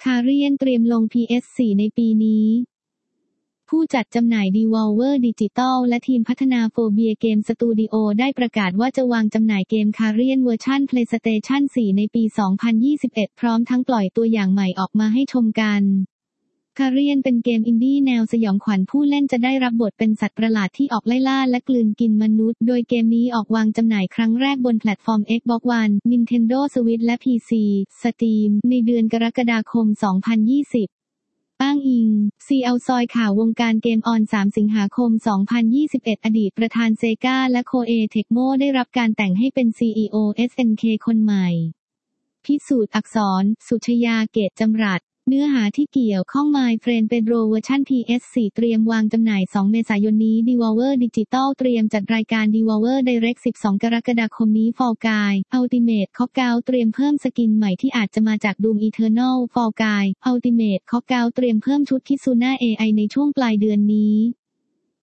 คาเรียนเตรียมลง PS4 ในปีนี้ผู้จัดจำหน่าย Devolver Digital และทีมพัฒนา Phobia Game Studio ได้ประกาศว่าจะวางจำหน่ายเกม Carrion เวอร์ชัน PlayStation 4 ในปี 2021 พร้อมทั้งปล่อยตัวอย่างใหม่ออกมาให้ชมกัน Carrion เป็นเกมอินดี้แนวสยองขวัญผู้เล่นจะได้รับบทเป็นสัตว์ประหลาดที่ออกไล่ล่าและกลืนกินมนุษย์ โดยเกมนี้ออกวางจำหน่ายครั้งแรกบนแพลตฟอร์ม Xbox One, Nintendo Switch และ PC, Steam ในเดือนกรกฎาคม 2020อ้างอิง CL ซอยข่าววงการเกมออน 3 สิงหาคม 2021 อดีตประธานเซกาและโคเอเทคโมได้รับการแต่งให้เป็น CEO SNK คนใหม่ พิสูจน์อักษร สุชยา เกตจำรัด เนื้อหาที่เกี่ยวข้อง My Friend Pedro เวอร์ชัน PS4 เตรียมวางจำหน่าย 2 เมษายนนี้ Devolver Digital เตรียมจัดรายการ Devolver Direct 12 กรกฎาคมนี้ Fall Guy Ultimate Knockout เตรียมเพิ่มสกินใหม่ที่อาจจะมาจาก Doom Eternal Fall Guy Ultimate Knockout เตรียมเพิ่มชุดคิซุน่า AI ในช่วงปลายเดือนนี้